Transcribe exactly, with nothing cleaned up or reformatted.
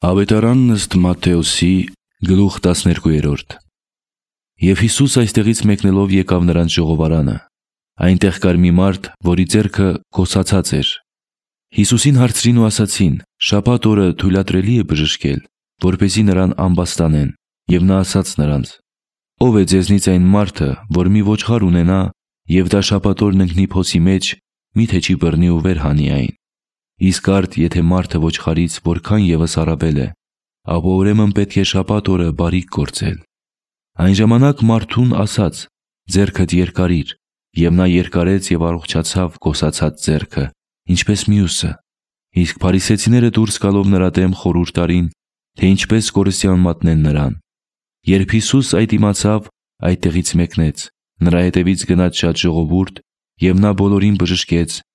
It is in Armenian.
Ավետարանն ըստ Մատթեոսի գլուխ տասներկուերորդ։ Եվ Հիսուս այստեղից մեկնելով եկավ նրանց ժողովարանը։ Այնտեղ կար մի մարդ, որի ձեռքը կոսացած էր։ Հիսուսին հարցրին ու ասացին. «Շաբաթ օրը թույլատրելի է բժշկել, որպեսզի նրան ամբաստանեն»։ Եվ նա ասաց նրանց. «Ո՞վ է ձեզնից այն մարդը, որ մի ոչխար ունենա, եւ դա շաբաթ օրն ընկնի փոսի մեջ, միթե չի բռնի ու վեր հանի այն։ Իսկ արդ եթե մարդը ոչխարից որքան ևս առավել է, ապա ուրեմն պետք է շաբաթ օրը բարիք գործել»։ Այն ժամանակ մարդուն ասաց. «Ձեռքդ երկարիր», եւ նա երկարեց եւ առողջացավ կոսացած ձեռքը, ինչպես մյուսը։ Իսկ փարիսեցիները դուրս գալով նրա դեմ խորհուրդ արին, թե ինչպես կորստյան մատնեն նրան։ Երբ Հիսուս այդ իմացավ, այդտեղից մեկնեց, նրա հետևից գնաց շատ ժողովուրդ, եւ նա բոլորին բժշկեց